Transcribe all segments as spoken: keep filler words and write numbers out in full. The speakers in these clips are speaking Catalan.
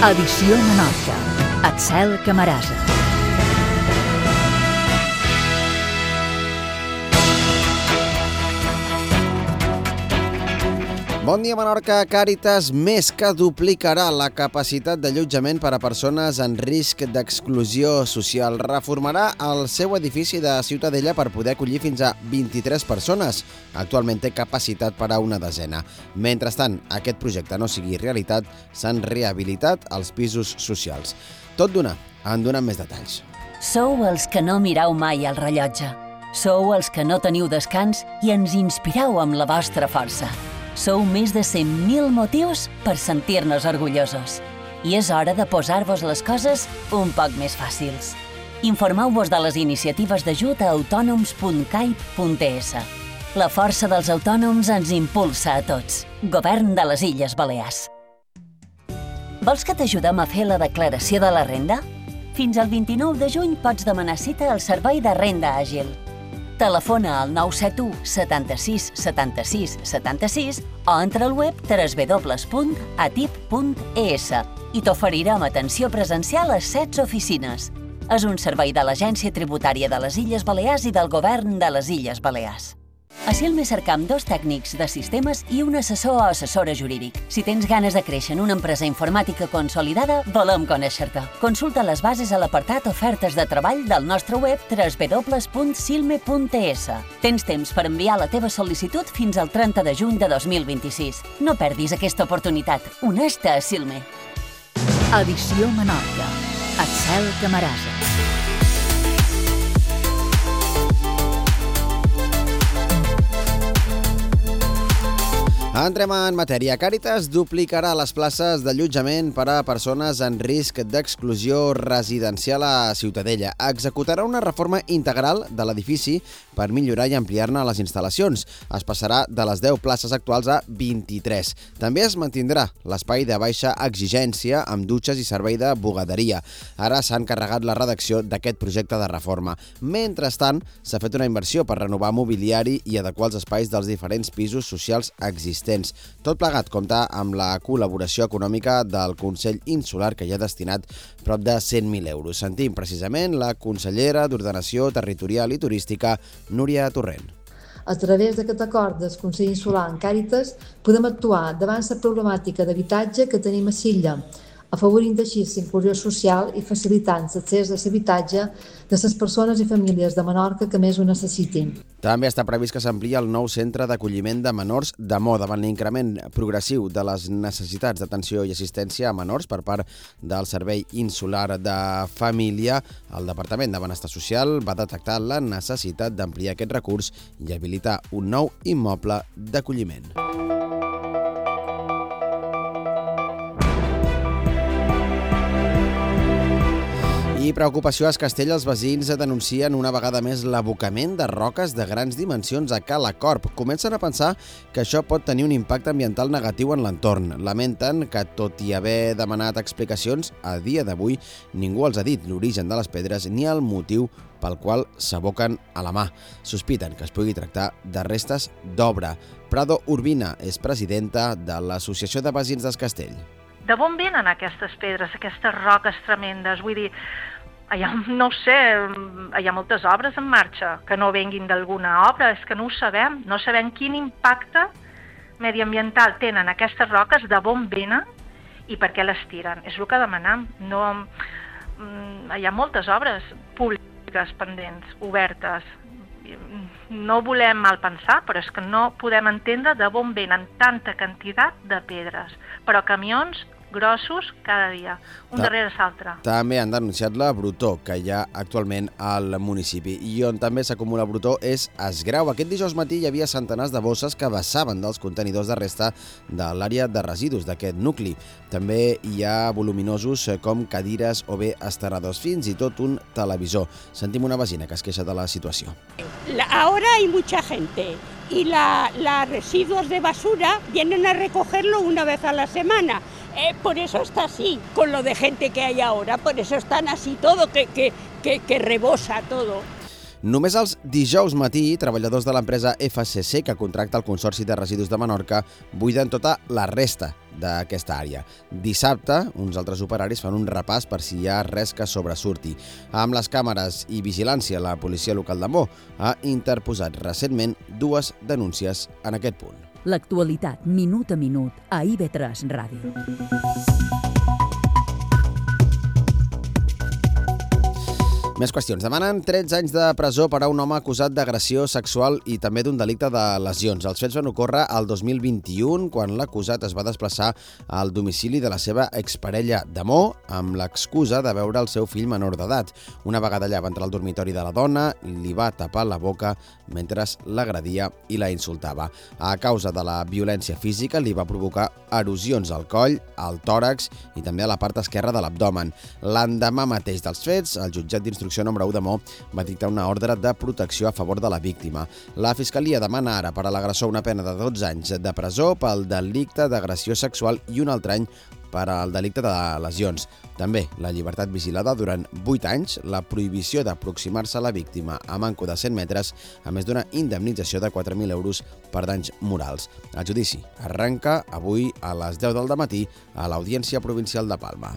Edició Menorca. Axel Camarasa. Bon dia, Menorca. Càritas més que duplicarà la capacitat d'allotjament per a persones en risc d'exclusió social. Reformarà el seu edifici de Ciutadella per poder acollir fins a vint-i-tres persones. Actualment té capacitat per a una desena. Mentrestant, aquest projecte no sigui realitat, s'han rehabilitat els pisos socials. Tot d'una, en donen més detalls. Sou els que no mireu mai el rellotge. Sou els que no teniu descans i ens inspireu amb la vostra força. Sou més de cent mil motius per sentir-nos orgullosos. I és hora de posar-vos les coses un poc més fàcils. Informeu-vos de les iniciatives d'ajut a autònoms punt caip punt es. La força dels autònoms ens impulsa a tots. Govern de les Illes Balears. Vols que t'ajudem a fer la declaració de la renda? Fins al vint-i-nou de juny pots demanar cita al Servei de Renda Àgil. Telefona al nou set u setanta-sis setanta-sis setanta-sis o entra al web w w w punt atip punt es i t'oferirem atenció presencial a setze oficines. És un servei de l'Agència Tributària de les Illes Balears i del Govern de les Illes Balears. A Silme cercam dos tècnics de sistemes i un assessor o assessora jurídic. Si tens ganes de créixer en una empresa informàtica consolidada, volem conèixer-te. Consulta les bases a l'apartat Ofertes de treball del nostre web w w w punt silme punt es. Tens temps per enviar la teva sol·licitud fins al trenta de juny de dos mil vint-i-sis. No perdis aquesta oportunitat. Uneix-te a Silme. Edició Menorca. Axel Camarasa. Entrem en matèria. Càritas duplicarà les places d'allotjament per a persones en risc d'exclusió residencial a Ciutadella. Executarà una reforma integral de l'edifici per millorar i ampliar-ne les instal·lacions. Es passarà de les deu places actuals a vint-i-tres. També es mantindrà l'espai de baixa exigència amb dutxes i servei de bugaderia. Ara s'ha encarregat la redacció d'aquest projecte de reforma. Mentrestant, s'ha fet una inversió per renovar mobiliari i adequar els espais dels diferents pisos socials existents. Tot plegat compta amb la col·laboració econòmica del Consell Insular, que hi ha destinat prop de cent mil euros. Sentim precisament la consellera d'Ordenació Territorial i Turística, Núria Torrent. A través d'aquest acord del Consell Insular amb Càritas podem actuar davant la problemàtica d'habitatge que tenim a Silla, afavorint així la inclusió social i facilitant l'accés a l'habitatge de les persones i famílies de Menorca que més ho necessitin. També està previst que s'ampliï el nou centre d'acolliment de menors de Mo davant l'increment progressiu de les necessitats d'atenció i assistència a menors per part del Servei Insular de Família. El Departament de Benestar Social va detectar la necessitat d'ampliar aquest recurs i habilitar un nou immoble d'acolliment. I preocupació a Castell, els veïns denuncien una vegada més l'abocament de roques de grans dimensions a Cala Corp. Comencen a pensar que això pot tenir un impacte ambiental negatiu en l'entorn. Lamenten que, tot i haver demanat explicacions, a dia d'avui ningú els ha dit l'origen de les pedres ni el motiu pel qual s'aboquen a la mà. Sospiten que es pugui tractar de restes d'obra. Prado Urbina és presidenta de l'Associació de Veïns del Castell. De on venen aquestes pedres, aquestes roques tremendes? Vull dir, hi ha, no ho sé, hi ha moltes obres en marxa, que no venguin d'alguna obra, és que no ho sabem, no sabem quin impacte mediambiental tenen aquestes roques, de on venen i per què les tiren. És el que demanem. No, hi ha moltes obres públiques pendents, obertes. No volem malpensar, però és que no podem entendre de on venen tanta quantitat de pedres, però camions grossos cada dia, un Ta darrere l'altre. També han denunciat la brutó que hi ha actualment al municipi. I on també s'acumula brutó és Esgrau. Aquest dijous matí hi havia centenars de bosses que vessaven dels contenidors de resta de l'àrea de residus d'aquest nucli. També hi ha voluminosos com cadires o bé esteradors, fins i tot un televisor. Sentim una vecina que es queixa de la situació. Ahora hay mucha gente y la, la residuos de basura vienen a recogerlo una vez a la semana. Eh, por eso está así, con lo de gente que hay ahora, por eso están así todo, que, que, que, que rebosa todo. Només els dijous matí, treballadors de l'empresa F C C, que contracta el Consorci de Residus de Menorca, buiden tota la resta d'aquesta àrea. Dissabte, uns altres operaris fan un repàs per si hi ha res que sobresurti. Amb les càmeres i vigilància, la policia local de Mo ha interposat recentment dues denúncies en aquest punt. L'actualitat, minut a minut, a I V tres Ràdio. Més qüestions. Demanen tretze anys de presó per a un home acusat d'agressió sexual i també d'un delicte de lesions. Els fets van ocórrer el dos mil vint-i-u, quan l'acusat es va desplaçar al domicili de la seva exparella de Mo amb l'excusa de veure el seu fill menor d'edat. Una vegada allà va entrar al dormitori de la dona, li va tapar la boca mentre l'agredia i la insultava. A causa de la violència física li va provocar erosions al coll, al tòrax i també a la part esquerra de l'abdomen. L'endemà mateix dels fets, el jutjat d'instrucció número u de Mo va dictar una ordre de protecció a favor de la víctima. La Fiscalia demana ara per a l'agressor una pena de dotze anys de presó pel delicte d'agressió sexual i un altre any per al delicte de lesions. També la llibertat vigilada durant vuit anys, la prohibició d'aproximar-se a la víctima a manco de cent metres, a més d'una indemnització de quatre mil euros per danys morals. El judici arrenca avui a les deu del matí a l'Audiència Provincial de Palma.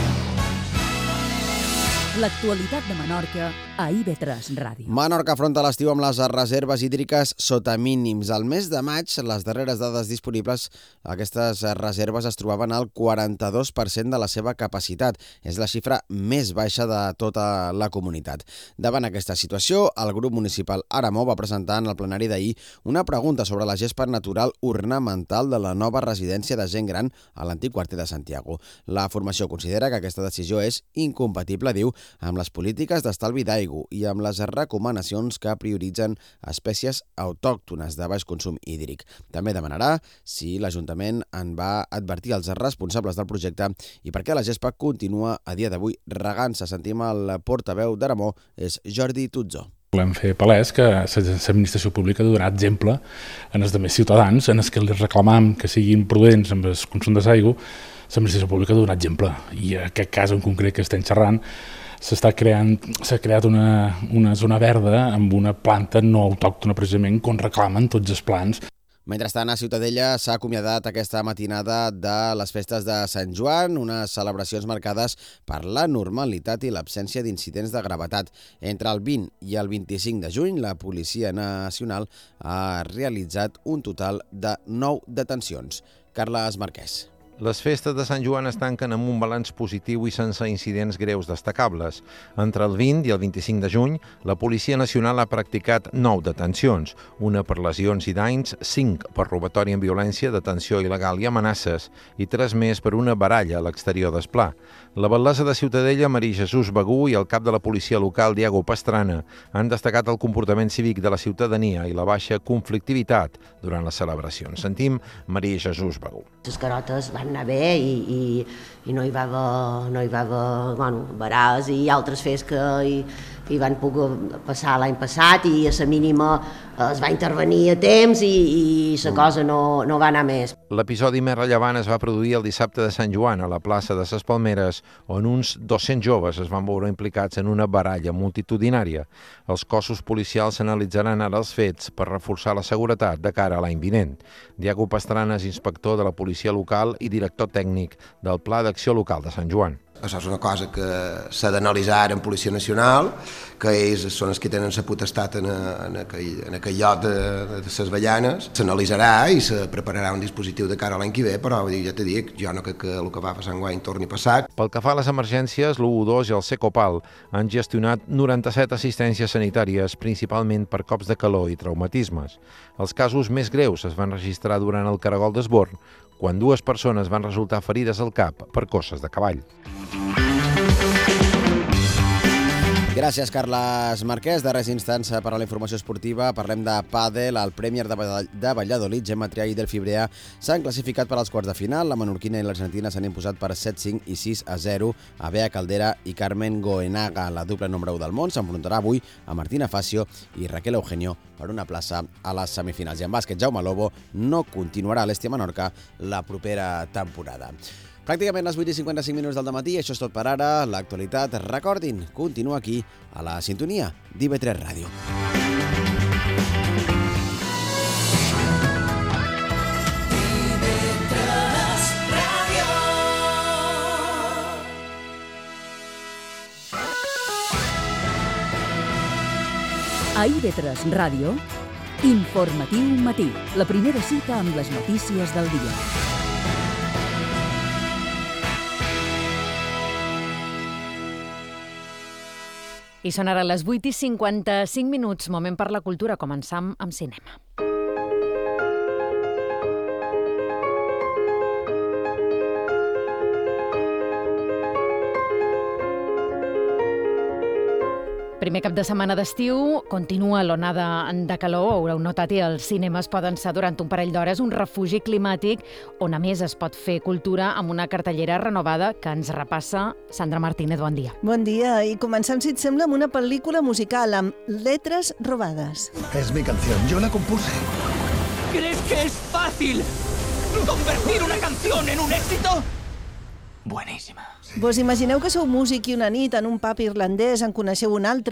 L'actualitat de Menorca a I V tres Ràdio. Menorca afronta l'estiu amb les reserves hídriques sota mínims. Al mes de maig, les darreres dades disponibles, aquestes reserves es trobaven al quaranta-dos per cent de la seva capacitat. És la xifra més baixa de tota la comunitat. Davant aquesta situació, el grup municipal Aramó va presentar en el plenari d'ahir una pregunta sobre la gespa natural ornamental de la nova residència de gent gran a l'antic quarter de Santiago. La formació considera que aquesta decisió és incompatible, diu, amb les polítiques d'estalvi d'aigua i amb les recomanacions que prioritzen espècies autòctones de baix consum hídric. També demanarà si l'Ajuntament en va advertir els responsables del projecte i per què la gespa continua a dia d'avui regant-se. Sentim el portaveu d'Aramó, és Jordi Tutzó. Volem fer palès que l'administració pública ha de donar exemple en els altres ciutadans, en els que li reclamam que siguin prudents amb el consum d'aigua. L'administració pública ha de donar exemple, i en aquest cas en concret que estem xerrant s'està creant, s'ha creat una, una zona verda amb una planta no autòctona precisament, com reclamen tots els plans. Mentrestant, a Ciutadella s'ha acomiadat aquesta matinada de les festes de Sant Joan, unes celebracions marcades per la normalitat i l'absència d'incidents de gravetat. Entre el vint i el vint-i-cinc de juny, la Policia Nacional ha realitzat un total de nou detencions. Carles Marquès. Les festes de Sant Joan es tanquen amb un balanç positiu i sense incidents greus destacables. Entre el vint i el vint-i-cinc de juny, la Policia Nacional ha practicat nou detencions, una per lesions i danys, cinc per robatori amb violència, detenció il·legal i amenaces, i tres més per una baralla a l'exterior del Pla. La batllessa de Ciutadella, Maria Jesús Begú, i el cap de la policia local, Diego Pastrana, han destacat el comportament cívic de la ciutadania i la baixa conflictivitat durant les celebracions. Sentim Maria Jesús Begú. Les carotes van anar bé i, i, i no hi va haver, no hi va haver bueno, barals i altres fets que hi, hi van poder passar l'any passat i a la mínima es va intervenir a temps i, i la cosa no, no va anar més. L'episodi més rellevant es va produir el dissabte de Sant Joan a la plaça de les Palmeres, on uns dos-cents joves es van veure implicats en una baralla multitudinària. Els cossos policials analitzaran ara els fets per reforçar la seguretat de cara a l'any vinent. Diego Pastrana és inspector de la policia local i director tècnic del Pla d'Acció Local de Sant Joan. Això és una cosa que s'ha d'analitzar en Policia Nacional, que ells són els que tenen la potestat en, en, aquell, en aquell lloc de, de les Avellanes. S'analitzarà i se prepararà un dispositiu de cara a l'any que ve, però ja t'he dit, jo no crec que el que va passar enguany torni a passar. Pel que fa a les emergències, l'u u dos i el Secopal han gestionat noranta-set assistències sanitàries, principalment per cops de calor i traumatismes. Els casos més greus es van registrar durant el Caragol d'Esborn, quan dues persones van resultar ferides al cap per coces de cavall. Gràcies, Carles Marquès. Darrers instants per a la informació esportiva. Parlem de pàdel. El Premier de Valladolid, Gemma Triay i Delfi Brea, s'han classificat per als quarts de final. La menorquina i l'argentina s'han imposat per set cinc i sis a zero a Bea Caldera i Carmen Goenaga. La dupla número u del món s'enfrontarà avui a Martina Facio i Raquel Eugenio per una plaça a les semifinals. I en bàsquet, Jaume Lobo no continuarà a l'Hestia Menorca la propera temporada. Pràcticament les vuit i cinquanta-cinc minuts del dematí, això és tot per ara. L'actualitat, recordin, continua aquí, a la sintonia d'I V tres Ràdio. A I V tres Ràdio, Informatiu Matí, la primera cita amb les notícies del dia. I són ara les vuit i cinquanta-cinc minuts, moment per la cultura. Començam amb cinema. Primer cap de setmana d'estiu, continua l'onada de calor. Haureu notat i els cinemes poden ser durant un parell d'hores un refugi climàtic on a més es pot fer cultura amb una cartellera renovada que ens repassa Sandra Martínez. Bon dia. Bon dia, i començant, si et sembla, amb una pel·lícula musical amb Letras robades. Es mi canción, yo la compuse. ¿Crees que es fácil convertir una canción en un éxito? Bueníssima. Vos imagineu que sou músic i una nit en un pub irlandès en coneixeu un altre